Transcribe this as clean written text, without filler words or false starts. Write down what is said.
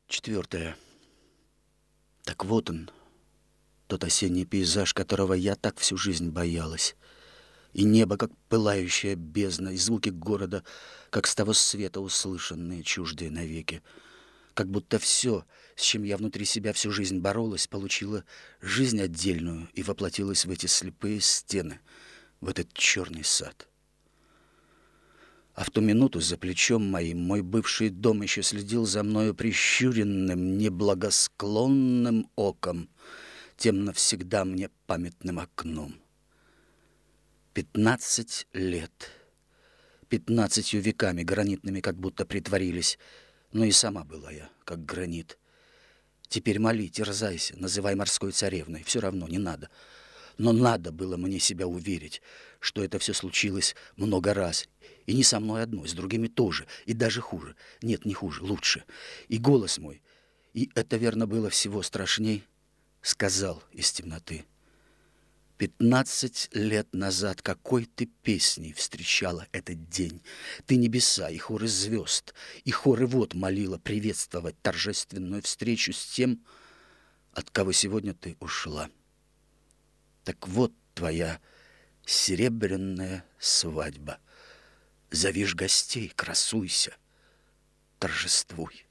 4. Так вот он, тот осенний пейзаж, которого я так всю жизнь боялась. И небо, как пылающая бездна, и звуки города, как с того света услышанные, чуждые навеки. Как будто все, с чем я внутри себя всю жизнь боролась, получило жизнь отдельную и воплотилось в эти слепые стены, в этот черный сад. А в ту минуту за плечом моим мой бывший дом еще следил за мною прищуренным, неблагосклонным оком, тем навсегда мне памятным окном. 15 лет. 15 веками гранитными как будто притворились, но и сама была я, как гранит. Теперь моли, терзайся, называй морской царевной, все равно не надо. Но надо было мне себя уверить, что это все случилось много раз. И не со мной одной, с другими тоже. И даже хуже. Нет, не хуже, лучше. И голос мой, и это верно было всего страшней, сказал из темноты: 15 лет назад какой ты песней встречала этот день. Ты небеса и хоры звезд, и хоры вод молила приветствовать торжественную встречу с тем, от кого сегодня ты ушла. Так вот твоя серебряная свадьба. Зовишь гостей, красуйся, торжествуй.